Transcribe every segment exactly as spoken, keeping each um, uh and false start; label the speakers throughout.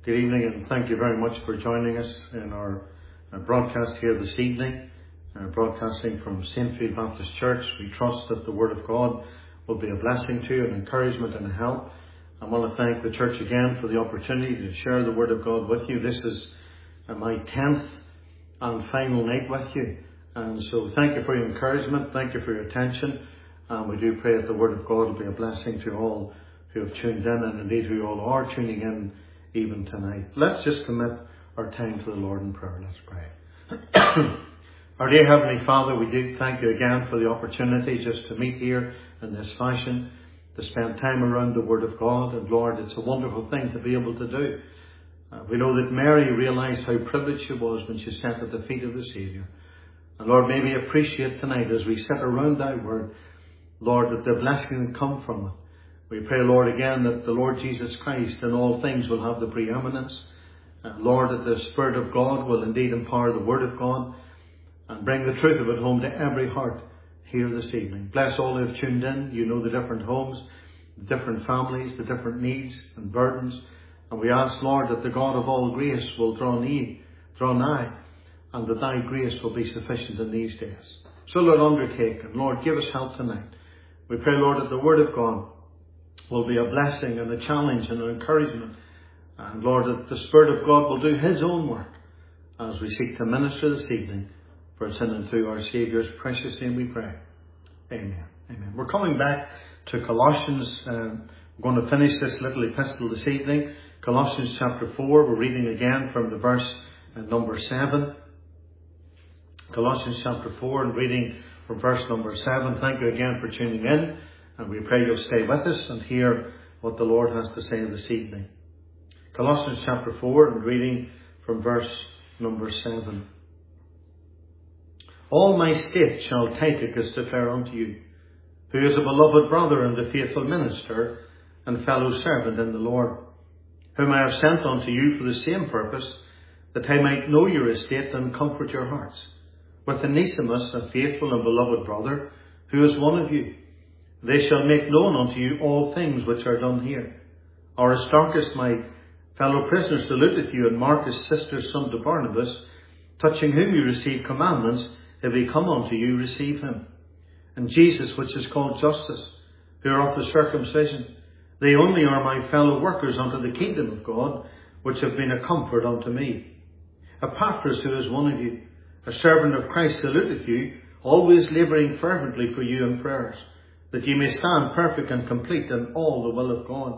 Speaker 1: Good evening, and thank you very much for joining us in our uh, broadcast here this evening, uh, broadcasting from Saint Field Baptist Church. We trust that the Word of God will be a blessing to you, an encouragement and a help. I want to thank the church again for the opportunity to share the Word of God with you. This is uh, my tenth and final night with you. And so thank you for your encouragement, thank you for your attention. And we do pray that the Word of God will be a blessing to all who have tuned in, and indeed who all are tuning in even tonight. Let's just commit our time to the Lord in prayer. Let's pray. Our dear Heavenly Father, we do thank you again for the opportunity just to meet here in this fashion, to spend time around the Word of God. And Lord, it's a wonderful thing to be able to do. Uh, we know that Mary realised how privileged she was when she sat at the feet of the Saviour. And Lord, may we appreciate tonight as we sit around thy Word, Lord, that the blessing that come from it. We pray, Lord, again that the Lord Jesus Christ in all things will have the preeminence. Uh, Lord, that the Spirit of God will indeed empower the Word of God and bring the truth of it home to every heart here this evening. Bless all who have tuned in. You know the different homes, the different families, the different needs and burdens. And we ask, Lord, that the God of all grace will draw nigh, draw nigh, and that thy grace will be sufficient in these days. So, Lord, undertake, and Lord, give us help tonight. We pray, Lord, that the Word of God will be a blessing and a challenge and an encouragement. And Lord, that the Spirit of God will do his own work as we seek to minister this evening. For it's in and through our Saviour's precious name we pray. Amen. Amen. We're coming back to Colossians. Um, we're going to finish this little epistle this evening. Colossians chapter four. We're reading again from the verse uh, number seven. Colossians chapter four and reading from verse number seven. Thank you again for tuning in. And we pray you'll stay with us and hear what the Lord has to say this evening. Colossians chapter four and reading from verse number seven. All my state shall Tychicus declare unto you, who is a beloved brother and a faithful minister and fellow servant in the Lord, whom I have sent unto you for the same purpose, that I might know your estate and comfort your hearts, with Onesimus, a faithful and beloved brother, who is one of you. They shall make known unto you all things which are done here. Aristarchus, my fellow prisoner, saluteth you, and Marcus, sister's son to Barnabas, touching whom you receive commandments. If he come unto you, receive him. And Jesus, which is called Justus, who are of the circumcision, they only are my fellow workers unto the kingdom of God, which have been a comfort unto me. Epaphras, who is one of you, a servant of Christ, saluteth you, always labouring fervently for you in prayers, that ye may stand perfect and complete in all the will of God.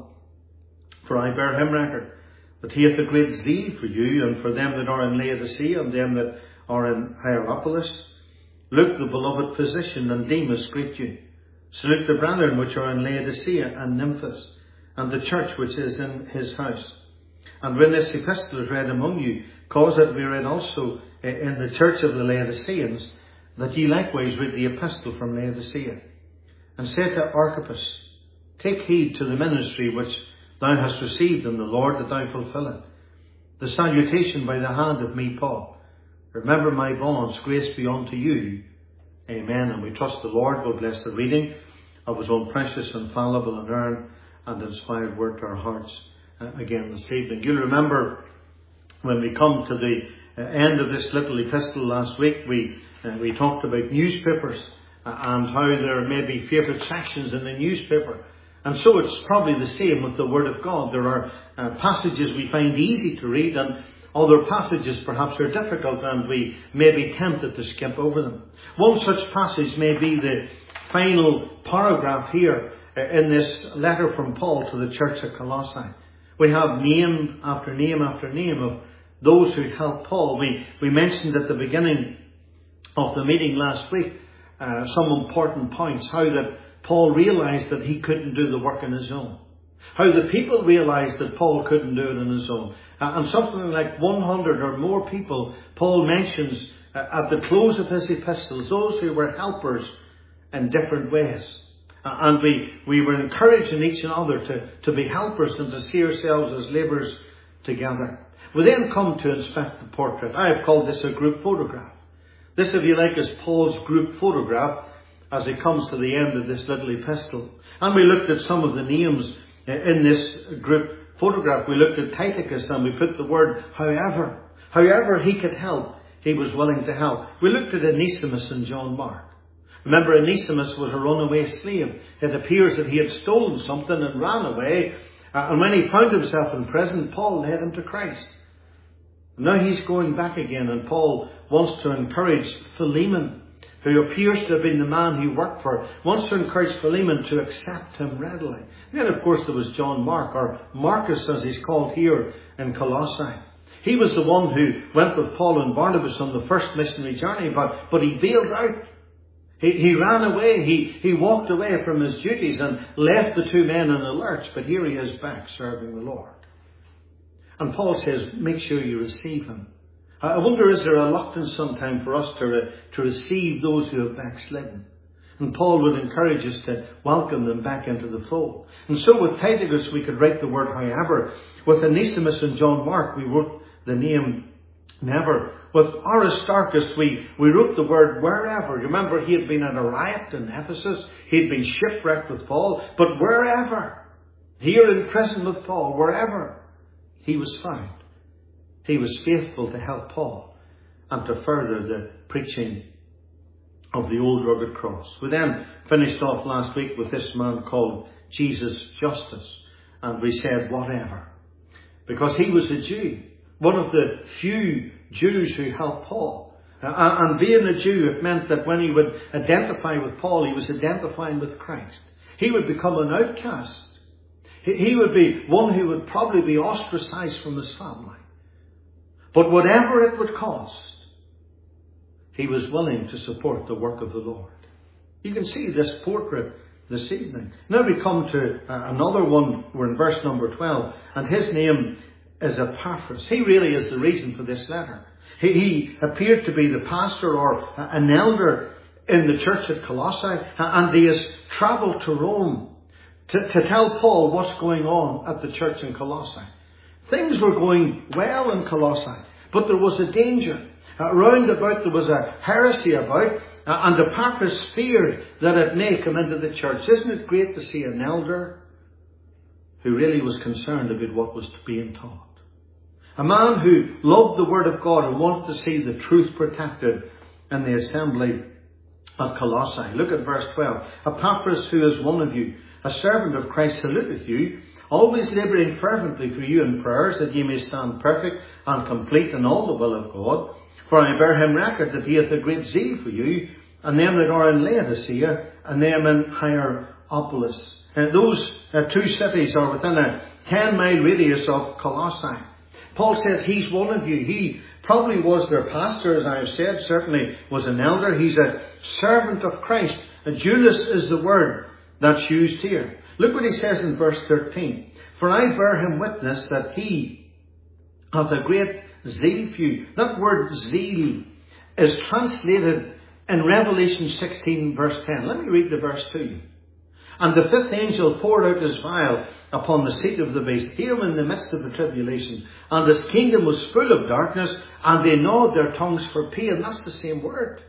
Speaker 1: For I bear him record, that he hath a great zeal for you, and for them that are in Laodicea, and them that are in Hierapolis. Luke, the beloved physician, and Demas greet you. Salute the brethren which are in Laodicea and Nymphas, and the church which is in his house. And when this epistle is read among you, cause it to be read also in the church of the Laodiceans, that ye likewise read the epistle from Laodicea. And say to Archippus, take heed to the ministry which thou hast received in the Lord, that thou fulfill it. The salutation by the hand of me, Paul. Remember my bonds, grace be unto you. Amen. And we trust the Lord will bless the reading of his own precious, infallible, inerrant and inspired word to our hearts uh, again this evening. You'll remember when we come to the uh, end of this little epistle last week, we uh, we talked about newspapers uh, and how there may be favourite sections in the newspaper. And so it's probably the same with the Word of God. There are uh, passages we find easy to read, and other passages perhaps are difficult, and we may be tempted to skip over them. One such passage may be the final paragraph here in this letter from Paul to the church at Colossae. We have name after name after name of those who helped Paul. We, we mentioned at the beginning of the meeting last week uh, some important points. How that Paul realized that he couldn't do the work on his own. How the people realized that Paul couldn't do it on his own. Uh, and something like one hundred or more people Paul mentions uh, at the close of his epistles, those who were helpers in different ways. Uh, and we, we were encouraging each other to, to be helpers and to see ourselves as labourers together. We then come to inspect the portrait. I have called this a group photograph. This, if you like, is Paul's group photograph as he comes to the end of this little epistle. And we looked at some of the names in this group photograph, we looked at Tychicus and we put the word however. However he could help, he was willing to help. We looked at Onesimus and John Mark. Remember, Onesimus was a runaway slave. It appears that he had stolen something and ran away. Uh, and when he found himself in prison, Paul led him to Christ. Now he's going back again, and Paul wants to encourage Philemon, who appears to have been the man he worked for, wants to encourage Philemon to accept him readily. Then, of course, there was John Mark, or Marcus as he's called here in Colossae. He was the one who went with Paul and Barnabas on the first missionary journey, but, but he bailed out. He, he ran away, he, he walked away from his duties and left the two men in the lurch, but here he is back serving the Lord. And Paul says, make sure you receive him. I wonder, is there a reluctance sometime for us to, re, to receive those who have backslidden? And Paul would encourage us to welcome them back into the fold. And so with Tychicus we could write the word however. With Onesimus and John Mark we wrote the name never. With Aristarchus we, we wrote the word wherever. Remember, he had been at a riot in Ephesus. He had been shipwrecked with Paul. But wherever, here in prison with Paul, wherever he was found, he was faithful to help Paul and to further the preaching of the old rugged cross. We then finished off last week with this man called Jesus Justus. And we said whatever. Because he was a Jew. One of the few Jews who helped Paul. Uh, and being a Jew, it meant that when he would identify with Paul, he was identifying with Christ. He would become an outcast. He, he would be one who would probably be ostracized from his family. But whatever it would cost, he was willing to support the work of the Lord. You can see this portrait this evening. Now we come to uh, another one. We're in verse number twelve. And his name is Epaphras. He really is the reason for this letter. He, he appeared to be the pastor or uh, an elder in the church at Colossae. And he has travelled to Rome to, to tell Paul what's going on at the church in Colossae. Things were going well in Colossae, but there was a danger. Uh, round about there was a heresy about, uh, and Epaphras feared that it may come into the church. Isn't it great to see an elder who really was concerned about what was being taught? A man who loved the Word of God and wanted to see the truth protected in the assembly of Colossae. Look at verse twelve. Epaphras, who is one of you, a servant of Christ, saluteth you, always labouring fervently for you in prayers, that ye may stand perfect and complete in all the will of God. For I bear him record that he hath a great zeal for you, and them that are in Laodicea, and them in Hierapolis. And those uh, two cities are within a ten mile radius of Colossae. Paul says he's one of you. He probably was their pastor, as I have said, certainly was an elder. He's a servant of Christ. And Judas is the word that's used here. Look what he says in verse thirteen. For I bear him witness that he hath a great zeal for you. That word zeal is translated in Revelation sixteen verse ten. Let me read the verse to you. And the fifth angel poured out his vial upon the seat of the beast, here in the midst of the tribulation. And his kingdom was full of darkness, and they gnawed their tongues for pain. That's the same word.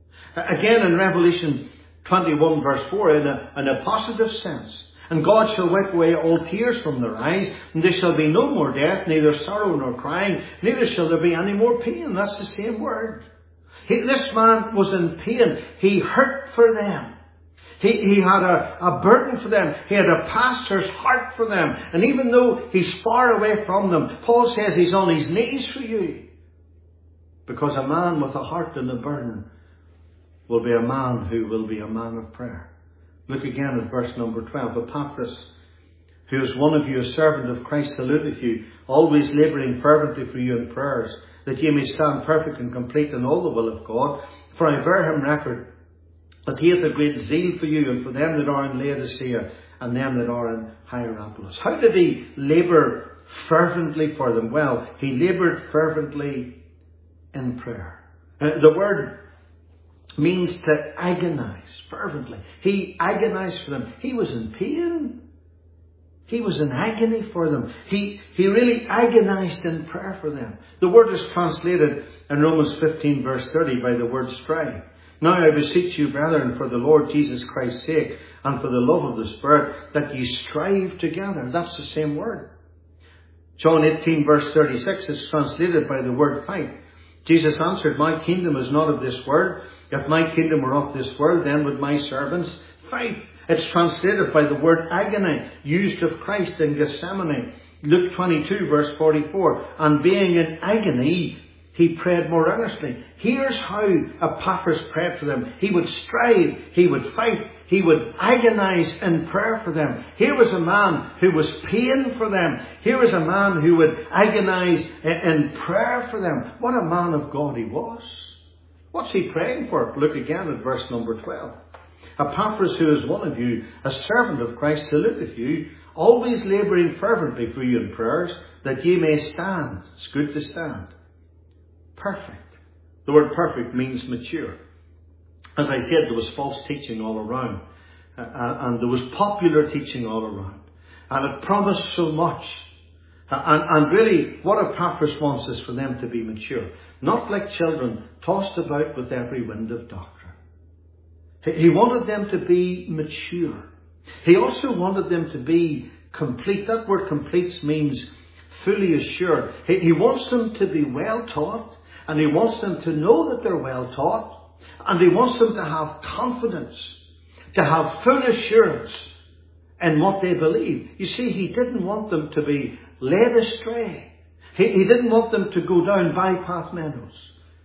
Speaker 1: Again in Revelation twenty-one verse four, in a, in a positive sense. And God shall wipe away all tears from their eyes, and there shall be no more death, neither sorrow nor crying, neither shall there be any more pain. That's the same word. He, this man was in pain. He hurt for them. He, he had a, a burden for them. He had a pastor's heart for them. And even though he's far away from them, Paul says he's on his knees for you. Because a man with a heart and a burden will be a man who will be a man of prayer. Look again at verse number twelve. Epaphras, who is one of you, a servant of Christ, saluteth you, always labouring fervently for you in prayers, that ye may stand perfect and complete in all the will of God. For I bear him record that he hath a great zeal for you, and for them that are in Laodicea, and them that are in Hierapolis. How did he labour fervently for them? Well, he laboured fervently in prayer. Uh, the word means to agonize fervently. He agonized for them. He was in pain. He was in agony for them. He, he really agonized in prayer for them. The word is translated in Romans fifteen verse thirty by the word strive. Now I beseech you, brethren, for the Lord Jesus Christ's sake, and for the love of the Spirit, that ye strive together. That's the same word. John eighteen verse thirty-six is translated by the word fight. Jesus answered, my kingdom is not of this world. If my kingdom were of this world, then would my servants fight. It's translated by the word agony, used of Christ in Gethsemane. Luke twenty-two verse forty-four. And being in agony, he prayed more earnestly. Here's how Epaphras prayed for them. He would strive. He would fight. He would agonize in prayer for them. Here was a man who was paying for them. Here was a man who would agonize in prayer for them. What a man of God he was. What's he praying for? Look again at verse number twelve. Epaphras, who is one of you, a servant of Christ, saluteth you, always labouring fervently for you in prayers, that ye may stand. It's good to stand. Perfect. The word perfect means mature. As I said, there was false teaching all around. Uh, and there was popular teaching all around. And it promised so much. Uh, and, and really, what Epaphras wants is for them to be mature. Not like children tossed about with every wind of doctrine. He, he wanted them to be mature. He also wanted them to be complete. That word complete means fully assured. He, he wants them to be well taught. And he wants them to know that they're well taught. And he wants them to have confidence, to have full assurance in what they believe. You see, he didn't want them to be led astray. He, he didn't want them to go down bypath meadows.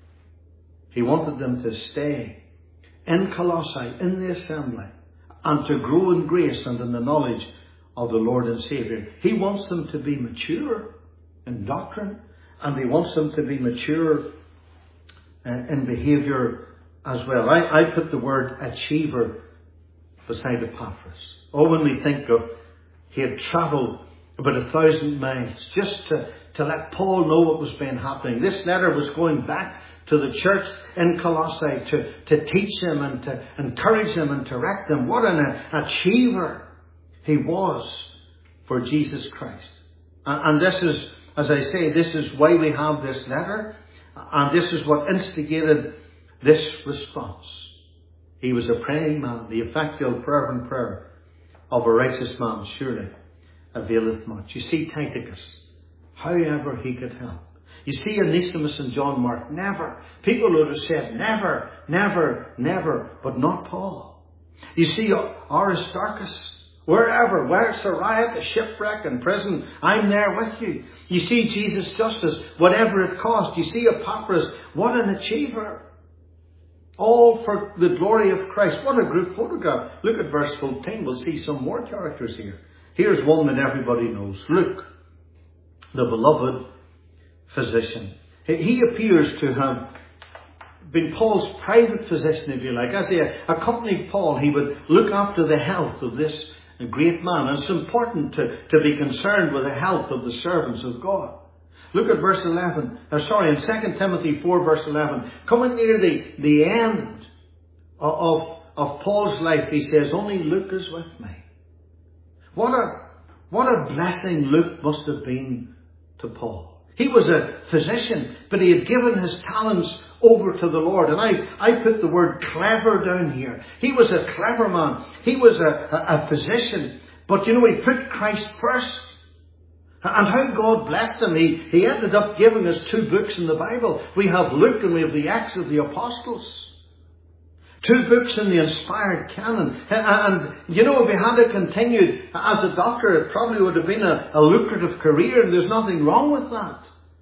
Speaker 1: He wanted them to stay in Colossae, in the assembly, and to grow in grace and in the knowledge of the Lord and Saviour. He wants them to be mature in doctrine. And he wants them to be mature uh, in behaviour as well. I, I put the word achiever beside Epaphras. Oh, when we think of he had travelled about a thousand miles just to, to let Paul know what was been happening. This letter was going back to the church in Colossae to, to teach them and to encourage them and direct them. What an achiever he was for Jesus Christ. And, and this is, as I say, this is why we have this letter, and this is what instigated this response. He was a praying man. The effectual fervent prayer of a righteous man surely availeth much. You see, Tychicus, however he could help. You see, Onesimus and John Mark, never. People would have said never, never, never, but not Paul. You see, Aristarchus, wherever, where it's a riot, a shipwreck, in prison, I'm there with you. You see, Jesus' justice, whatever it cost. You see, Epaphras, what an achiever. All for the glory of Christ. What a group photograph. Look at verse fourteen. We'll see some more characters here. Here's one that everybody knows. Luke, the beloved physician. He appears to have been Paul's private physician, if you like. As he accompanied Paul, he would look after the health of this a great man. And it's important to, to be concerned with the health of the servants of God. Look at verse eleven. Uh, sorry, in Second Timothy four verse eleven. Coming near the, the end of, of, of Paul's life, he says, only Luke is with me. What a, what a blessing Luke must have been to Paul. He was a physician, but he had given his talents over to the Lord. And I, I put the word clever down here. He was a clever man. He was a, a, a physician. But you know, he put Christ first. And how God blessed him. He, he ended up giving us two books in the Bible. We have Luke and we have the Acts of the Apostles. Two books in the inspired canon. And, you know, if he had continued as a doctor, it probably would have been a, a lucrative career, and there's nothing wrong with that.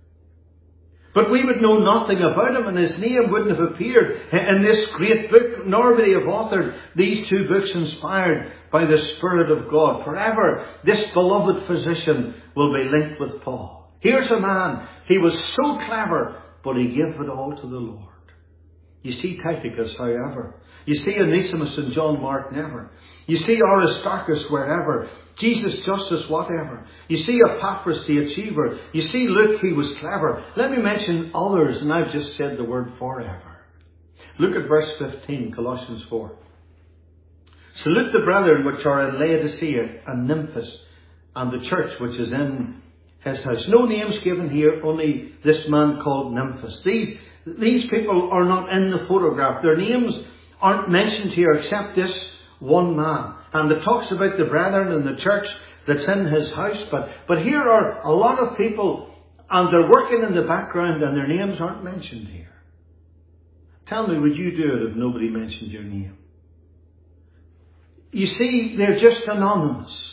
Speaker 1: But we would know nothing about him, and his name wouldn't have appeared in this great book, nor would he have authored these two books inspired by the Spirit of God. Forever, this beloved physician will be linked with Paul. Here's a man, he was so clever, but he gave it all to the Lord. You see Tychicus, however. You see Onesimus and John Mark, never. You see Aristarchus, wherever. Jesus, Justice, whatever. You see Epaphras, the achiever. You see Luke, he was clever. Let me mention others, and I've just said the word forever. Look at verse fifteen, Colossians four. Salute the brethren which are in Laodicea and Nymphas, and the church which is in his house. No names given here, only this man called Nymphas. These These people are not in the photograph. Their names aren't mentioned here except this one man. And it talks about the brethren in the church that's in his house. But, but here are a lot of people, and they're working in the background, and their names aren't mentioned here. Tell me, would you do it if nobody mentioned your name? You see, they're just anonymous.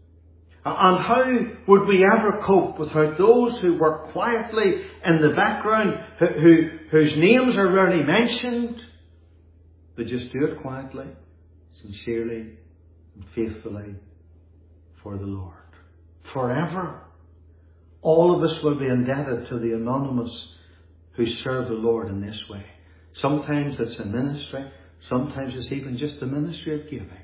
Speaker 1: And how would we ever cope without those who work quietly in the background, who, who, whose names are rarely mentioned? They just do it quietly, sincerely, and faithfully for the Lord. Forever. All of us will be indebted to the anonymous who serve the Lord in this way. Sometimes it's a ministry. Sometimes it's even just the ministry of giving.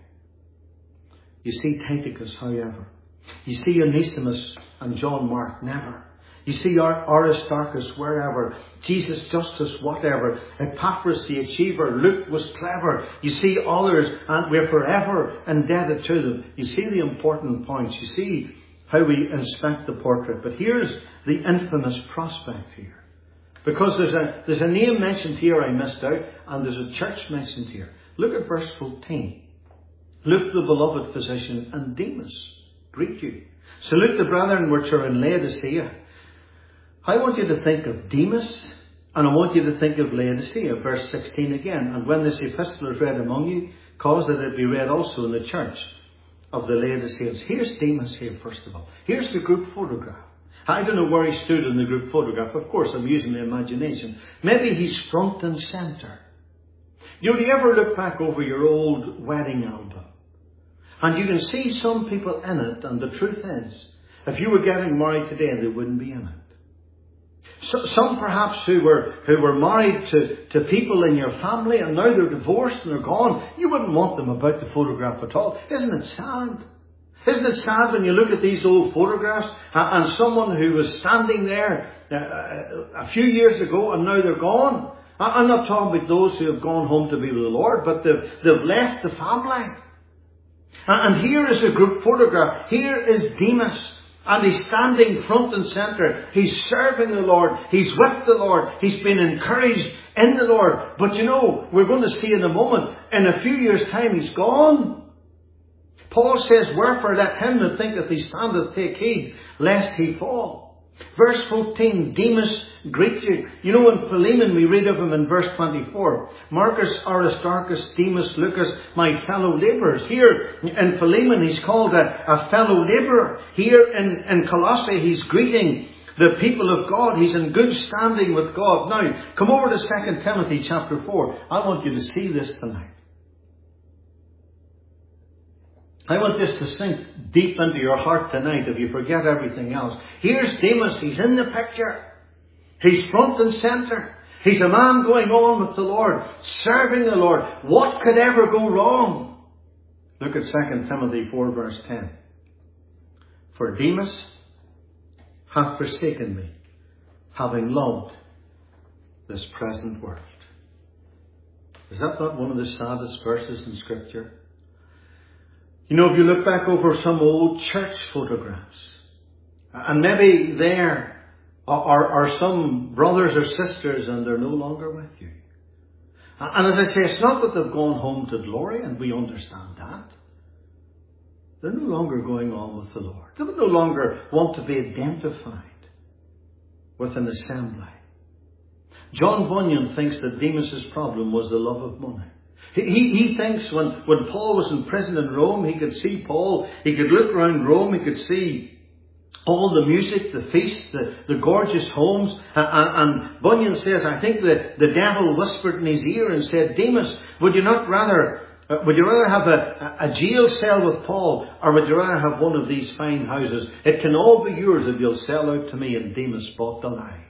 Speaker 1: You see Tychicus, however. You see Onesimus and John Mark, never. You see Aristarchus, wherever. Jesus Justus, whatever. Epaphras, the achiever. Luke was clever. You see others, and we're forever indebted to them. You see the important points. You see how we inspect the portrait. But here's the infamous prospect here. Because there's a, there's a name mentioned here I missed out, and there's a church mentioned here. Look at verse fourteen. Luke, the beloved physician, and Demas greet you. Salute the brethren which are in Laodicea. I want you to think of Demas, and I want you to think of Laodicea. Verse sixteen again. And when this epistle is read among you, cause that it be read also in the church of the Laodiceans. Here's Demas here, first of all. Here's the group photograph. I don't know where he stood in the group photograph. Of course, I'm using the imagination. Maybe he's front and centre. You know, do you ever look back over your old wedding album? And you can see some people in it, and the truth is, if you were getting married today, they wouldn't be in it. So, some perhaps who were who were married to, to people in your family, and now they're divorced and they're gone, you wouldn't want them about the photograph at all. Isn't it sad? Isn't it sad when you look at these old photographs, and, and someone who was standing there uh, a few years ago and now they're gone? I'm not talking about those who have gone home to be with the Lord, but they've, they've left the family. And here is a group photograph. Here is Demas. And he's standing front and centre. He's serving the Lord. He's with the Lord. He's been encouraged in the Lord. But you know, we're going to see in a moment, in a few years' time, he's gone. Paul says, wherefore let him that thinketh he standeth take heed, lest he fall. Verse fourteen, Demas greet you. You know, in Philemon we read of him in verse twenty-four. Marcus, Aristarchus, Demas, Lucas, my fellow labourers. Here in Philemon he's called a, a fellow labourer. Here in, in Colossae he's greeting the people of God. He's in good standing with God. Now, come over to Second Timothy chapter four. I want you to see this tonight. I want this to sink deep into your heart tonight if you forget everything else. Here's Demas. He's in the picture. He's front and centre. He's a man going on with the Lord, serving the Lord. What could ever go wrong? Look at Second Timothy four verse ten. For Demas hath forsaken me, having loved this present world. Is that not one of the saddest verses in Scripture? You know, if you look back over some old church photographs, and maybe there are, are some brothers or sisters and they're no longer with you. And as I say, it's not that they've gone home to glory, and we understand that. They're no longer going on with the Lord. They no longer want to be identified with an assembly. John Bunyan thinks that Demas's problem was the love of money. He, he thinks when, when Paul was in prison in Rome, he could see Paul, he could look around Rome, he could see all the music, the feasts, the, the gorgeous homes. And, and Bunyan says, I think that the devil whispered in his ear and said, Demas, would you not rather, uh, would you rather have a, a jail cell with Paul, or would you rather have one of these fine houses? It can all be yours if you'll sell out to me. And Demas bought the lie.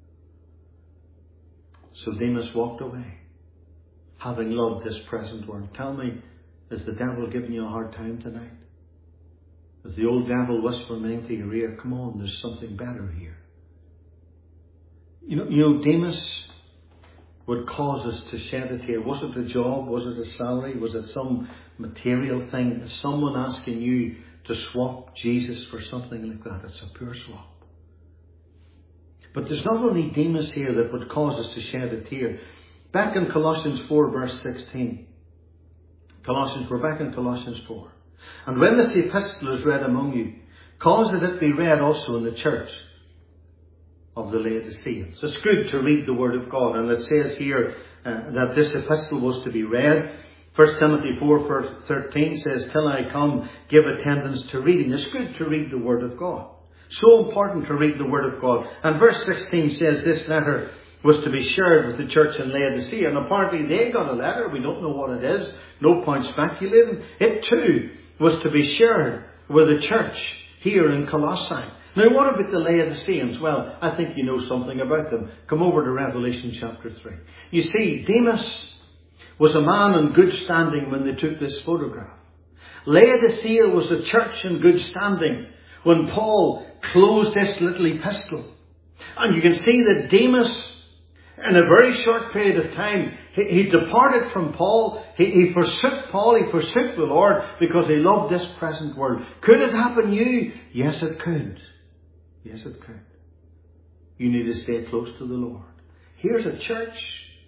Speaker 1: So Demas walked away, having loved this present world. Tell me, is the devil giving you a hard time tonight? Is the old devil whispering into your ear, come on, there's something better here? You know, you know, Demas would cause us to shed a tear. Was it a job? Was it a salary? Was it some material thing? Is someone asking you to swap Jesus for something like that? It's a pure swap. But there's not only Demas here that would cause us to shed a tear. Back in Colossians four verse sixteen. Colossians, we're back in Colossians four. And when this epistle is read among you, cause that it be read also in the church of the Laodiceans. It's good to read the Word of God. And it says here uh, that this epistle was to be read. First Timothy four verse thirteen says, till I come, give attendance to reading. It's good to read the Word of God. So important to read the Word of God. And verse sixteen says this letter was to be shared with the church in Laodicea. And apparently they got a letter. We don't know what it is. No point speculating. It too was to be shared with the church here in Colossae. Now what about the Laodiceans? Well, I think you know something about them. Come over to Revelation chapter three. You see, Demas was a man in good standing when they took this photograph. Laodicea was a church in good standing when Paul closed this little epistle. And you can see that Demas, in a very short period of time, he, he departed from Paul. He, he forsook Paul. He forsook the Lord because he loved this present world. Could it happen to you? Yes, it could. Yes, it could. You need to stay close to the Lord. Here's a church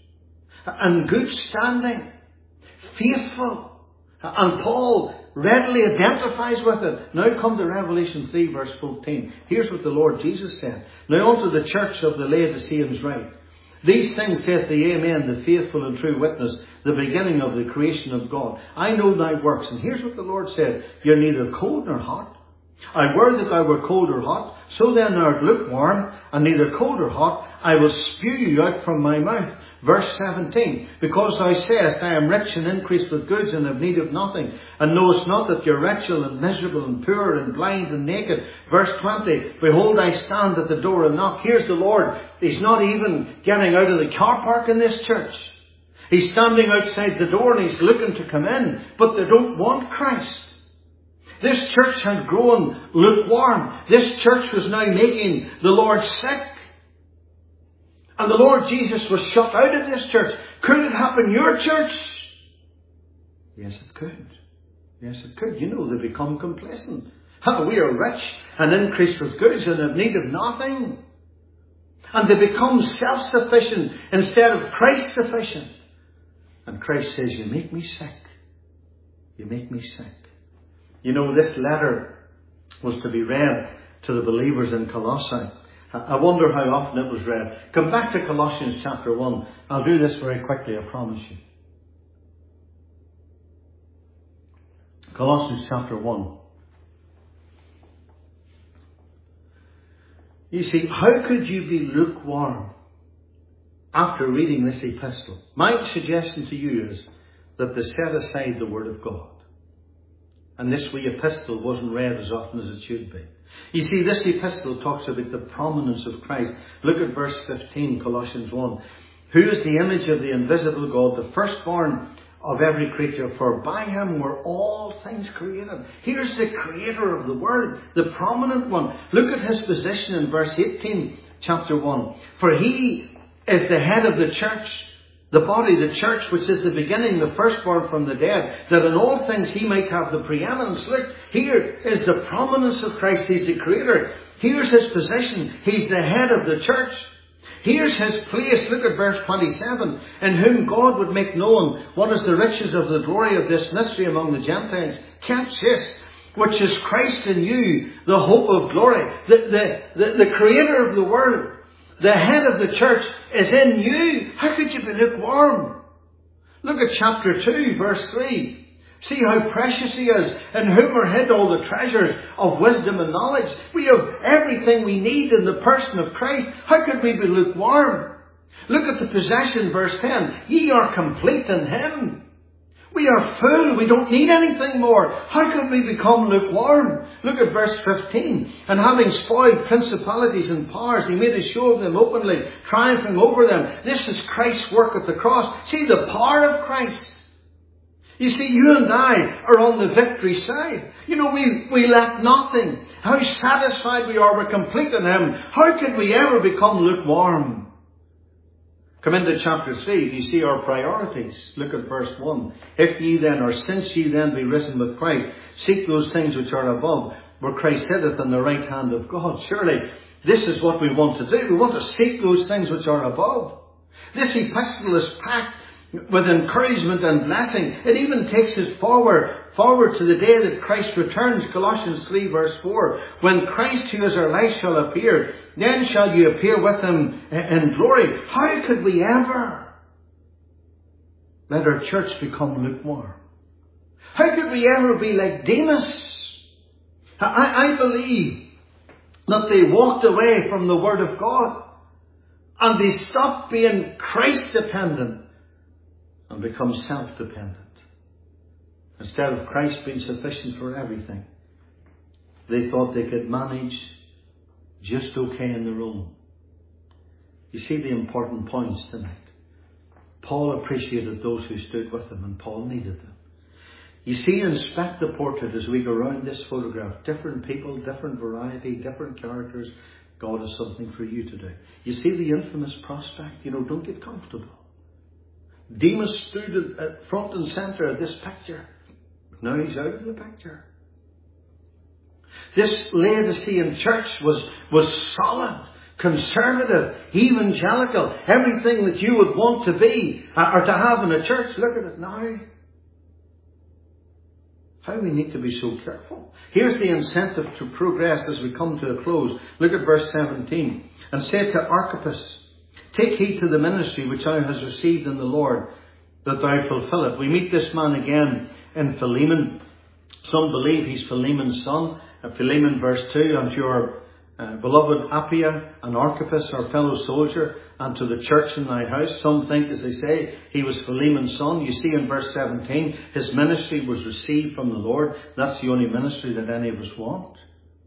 Speaker 1: in good standing, faithful. And Paul readily identifies with it. Now come to Revelation three verse fourteen. Here's what the Lord Jesus said. Now unto the church of the Laodiceans write, these things saith the Amen, the faithful and true witness, the beginning of the creation of God. I know thy works. And here's what the Lord said. You're neither cold nor hot. I were that thou were cold or hot. So then thou art lukewarm, and neither cold or hot. I will spew you out from my mouth. Verse seventeen. Because thou sayest, I am rich and increased with goods and have need of nothing, and knowest not that you're wretched and miserable and poor and blind and naked. Verse twenty. Behold, I stand at the door and knock. Here's the Lord. He's not even getting out of the car park in this church. He's standing outside the door and he's looking to come in, but they don't want Christ. This church had grown lukewarm. This church was now making the Lord sick. And the Lord Jesus was shut out of this church. Could it happen in your church? Yes, it could. Yes, it could. You know, they become complacent. We are rich and increased with goods and have need of nothing. And they become self-sufficient instead of Christ-sufficient. And Christ says, you make me sick. You make me sick. You know, this letter was to be read to the believers in Colossae. I wonder how often it was read. Come back to Colossians chapter one. I'll do this very quickly, I promise you. Colossians chapter one. You see, how could you be lukewarm after reading this epistle? My suggestion to you is that they set aside the Word of God. And this wee epistle wasn't read as often as it should be. You see, this epistle talks about the prominence of Christ. Look at verse fifteen, Colossians one. Who is the image of the invisible God, the firstborn of every creature, for by him were all things created. Here's the creator of the world, the prominent one. Look at his position in verse eighteen, chapter one. For he is the head of the church, the body, the church, which is the beginning, the firstborn from the dead, that in all things he might have the preeminence. Look, here is the prominence of Christ. He's the creator. Here's his position. He's the head of the church. Here's his place. Look at verse twenty-seven. In whom God would make known what is the riches of the glory of this mystery among the Gentiles. Catch this. Which is Christ in you, the hope of glory. The, the, the, the creator of the world, the head of the church, is in you. How could you be lukewarm? Look at chapter two, verse three. See how precious he is, in whom are hid all the treasures of wisdom and knowledge. We have everything we need in the person of Christ. How could we be lukewarm? Look at the possession, verse ten. Ye are complete in him. We are full. We don't need anything more. How could we become lukewarm? Look at verse fifteen. And having spoiled principalities and powers, he made a show of them openly, triumphing over them. This is Christ's work at the cross. See the power of Christ. You see, you and I are on the victory side. You know, we, we lack nothing. How satisfied we are. We're complete in him. How could we ever become lukewarm? Come into chapter three, you see our priorities. Look at verse one. If ye then, or since ye then be risen with Christ, seek those things which are above, where Christ sitteth on the right hand of God. Surely, this is what we want to do. We want to seek those things which are above. This epistle is packed with encouragement and blessing. It even takes us forward, forward to the day that Christ returns. Colossians three verse four. When Christ, who is our life, shall appear, then shall you appear with him in glory. How could we ever let our church become lukewarm? How could we ever be like Demas? I, I believe that they walked away from the Word of God and they stopped being Christ-dependent and become self-dependent. Instead of Christ being sufficient for everything, they thought they could manage just okay on their own. You see the important points tonight. Paul appreciated those who stood with him, and Paul needed them. You see, inspect the portrait as we go around this photograph. Different people, different variety, different characters. God has something for you to do. You see the infamous prospect? You know, don't get comfortable. Demas stood at front and centre of this picture. Now he's out of the picture. This Laodicean church was, was solid, conservative, evangelical, everything that you would want to be or to have in a church. Look at it now. How we need to be so careful. Here's the incentive to progress as we come to a close. Look at verse seventeen. And said to Archippus, take heed to the ministry which thou hast received in the Lord, that thou fulfill it. We meet this man again in Philemon. Some believe he's Philemon's son. Philemon verse two, and your uh, beloved Appia and Archippus, our fellow soldier, and to the church in thy house. Some think, as they say, he was Philemon's son. You see in verse seventeen, his ministry was received from the Lord. That's the only ministry that any of us want.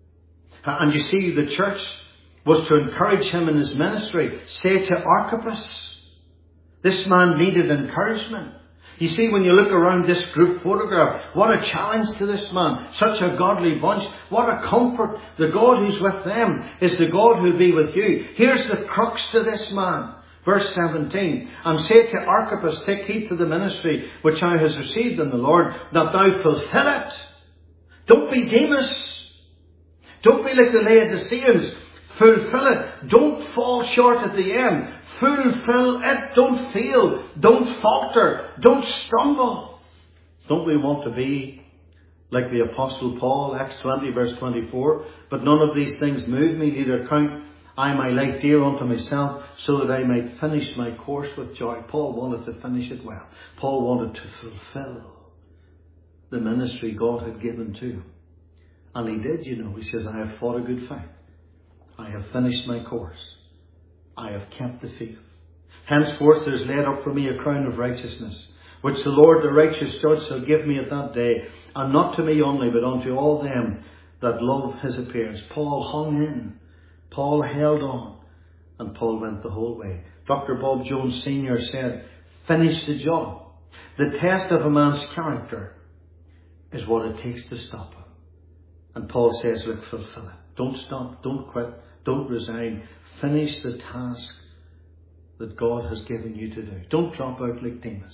Speaker 1: And you see, the church was to encourage him in his ministry. Say to Archippus, this man needed encouragement. You see, when you look around this group photograph, what a challenge to this man. Such a godly bunch. What a comfort. The God who's with them is the God who'll be with you. Here's the crux to this man. Verse seventeen. And say to Archippus, take heed to the ministry which thou hast received in the Lord, that thou fulfill it. Don't be Demas. Don't be like the Laodiceans. Fulfill it. Don't fall short at the end. Fulfill it. Don't fail. Don't falter. Don't stumble. Don't we want to be like the Apostle Paul, Acts twenty verse twenty-four? But none of these things move me, neither count I my life dear unto myself, so that I might finish my course with joy. Paul wanted to finish it well. Paul wanted to fulfill the ministry God had given to him. And he did, you know. He says, I have fought a good fight. I have finished my course. I have kept the faith. Henceforth there is laid up for me a crown of righteousness, which the Lord the righteous judge shall give me at that day, and not to me only, but unto all them that love his appearance. Paul hung in. Paul held on. And Paul went the whole way. Doctor Bob Jones Senior said, finish the job. The test of a man's character is what it takes to stop him. And Paul says, look, fulfill it. Don't stop. Don't quit. Don't resign. Finish the task that God has given you to do. Don't drop out like Demas.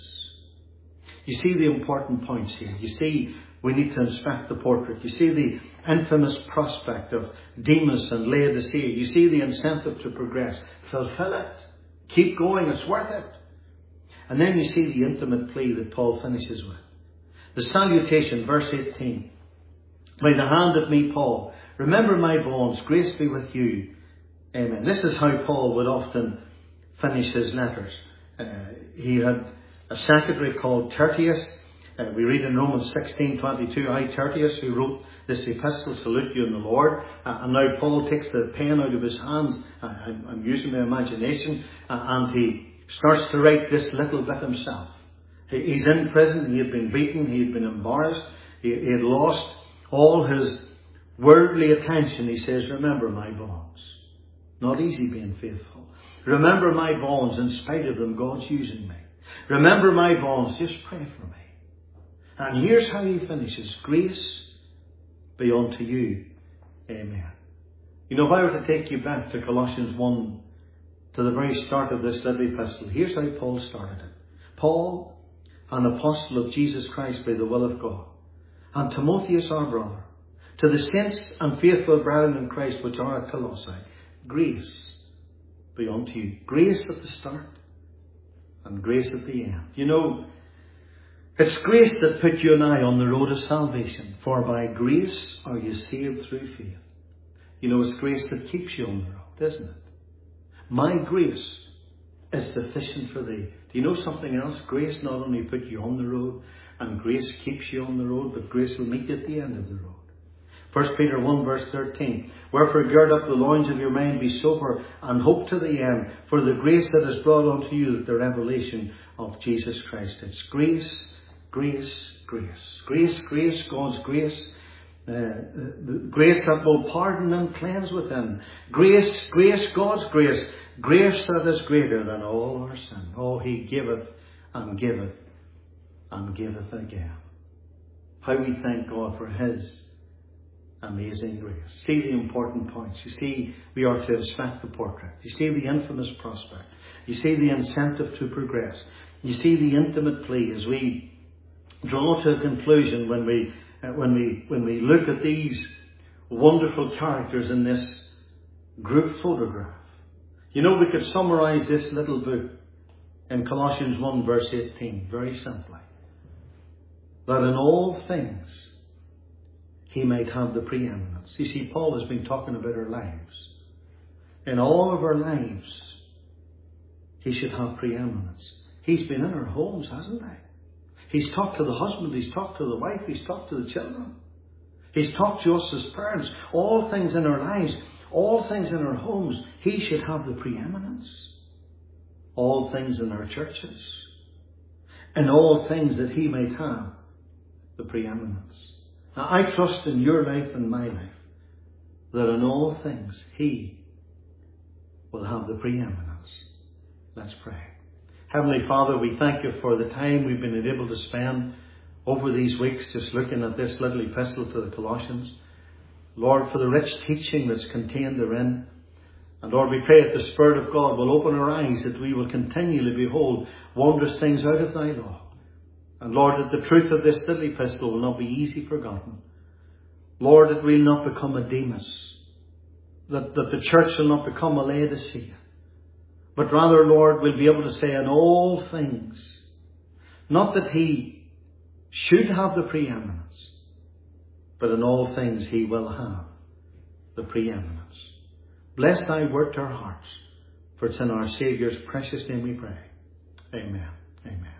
Speaker 1: You see the important points here. You see, we need to inspect the portrait. You see the infamous prospect of Demas and Laodicea. You see the incentive to progress. Fulfill it. Keep going. It's worth it. And then you see the intimate plea that Paul finishes with. The salutation, verse eighteen. By the hand of me, Paul, remember my bonds, grace be with you. Amen. This is how Paul would often finish his letters. Uh, he had a secretary called Tertius. Uh, we read in Romans sixteen twenty-two, I, Tertius, who wrote this epistle, salute you in the Lord. Uh, and now Paul takes the pen out of his hands. Uh, I'm, I'm using my imagination. Uh, and he starts to write this little bit himself. He, he's in prison. He had been beaten. He had been embarrassed. He, he had lost all his worldly attention. He says, remember my bonds. Not easy being faithful. Remember my bonds. In spite of them, God's using me. Remember my bonds. Just pray for me. And here's how he finishes. Grace be unto you. Amen. You know, if I were to take you back to Colossians one, to the very start of this little epistle, here's how Paul started it. Paul, an apostle of Jesus Christ by the will of God, and Timotheus our brother, to the saints and faithful brethren in Christ which are at Colossae, grace be unto you. Grace at the start and grace at the end. You know, it's grace that put you and I on the road of salvation. For by grace are you saved through faith. You know, it's grace that keeps you on the road, isn't it? My grace is sufficient for thee. Do you know something else? Grace not only put you on the road, and grace keeps you on the road, but grace will meet you at the end of the road. First Peter one verse thirteen. Wherefore gird up the loins of your mind, be sober, and hope to the end, for the grace that is brought unto you, the revelation of Jesus Christ. It's grace, grace, grace. Grace, grace, God's grace. Uh, the grace that will pardon and cleanse within. Grace, grace, God's grace. Grace that is greater than all our sin. Oh, He giveth and giveth and giveth again. How we thank God for His amazing grace. See the important points. You see, we are to inspect the portrait. You see the infamous prospect. You see the incentive to progress. You see the intimate plea as we draw to a conclusion when we uh, when we when we look at these wonderful characters in this group photograph. You know, we could summarize this little book in Colossians one verse eighteen very simply. That in all things He might have the preeminence. You see, Paul has been talking about our lives. In all of our lives, He should have preeminence. He's been in our homes, hasn't He? He's talked to the husband, He's talked to the wife, He's talked to the children. He's talked to us as parents. All things in our lives, all things in our homes, He should have the preeminence. All things in our churches. And all things that He might have the preeminence. Now, I trust in your life and my life that in all things He will have the preeminence. Let's pray. Heavenly Father, we thank You for the time we've been able to spend over these weeks just looking at this little epistle to the Colossians. Lord, for the rich teaching that's contained therein. And Lord, we pray that the Spirit of God will open our eyes, that we will continually behold wondrous things out of Thy law. And Lord, that the truth of this little epistle will not be easy forgotten. Lord, that we'll not become a Demas. That, that the church will not become a Laodicea. But rather, Lord, we'll be able to say in all things, not that He should have the preeminence, but in all things He will have the preeminence. Bless Thy word to our hearts, for it's in our Saviour's precious name we pray. Amen. Amen.